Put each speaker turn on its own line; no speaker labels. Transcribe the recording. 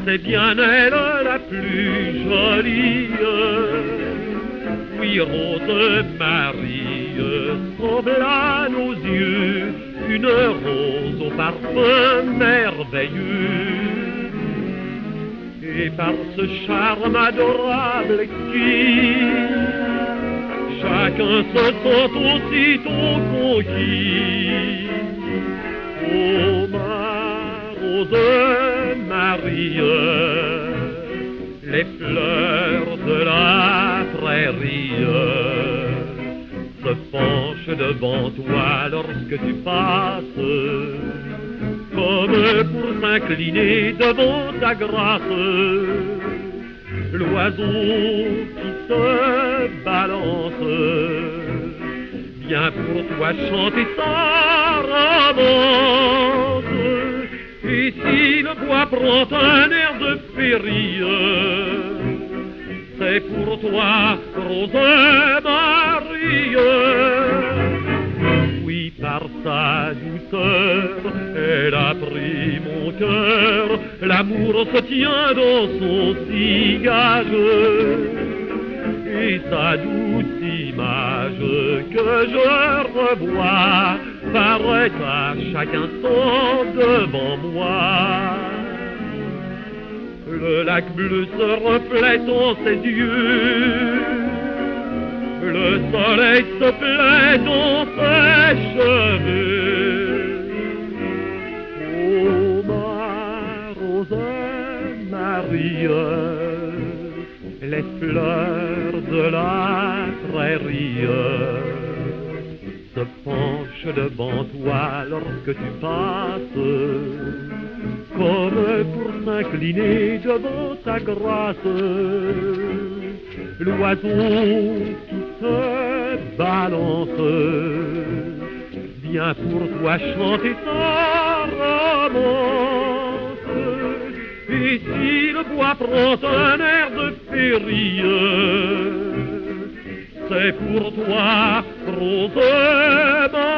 c'est bien elle la plus jolie. Oui, Rose Marie semble à nos yeux une rose au parfum merveilleux. Et par ce charme adorable qui chacun se sent aussitôt conquis. Oh ma Rose Marie, les fleurs de la prairie se penchent devant toi lorsque tu passes, comme pour s'incliner devant ta grâce. L'oiseau qui se balance vient pour toi chanter sa romance. Et si le bois prend un air de féerie, c'est pour toi, Rose Marie. Oui, par sa douceur, elle a pris mon cœur. L'amour se tient dans son sillage. Et sa douce image que je revois paraît à chaque instant devant moi. Le lac bleu se reflète en ses yeux, le soleil se plaît dans ses cheveux. Oh ma Rose Marie, les fleurs de la prairie se penchent devant toi lorsque tu passes, comme pour s'incliner devant ta grâce. L'oiseau qui se balance vient pour toi chanter sa romance. Et si le bois prend un air de féerie, c'est pour toi, Rose Marie.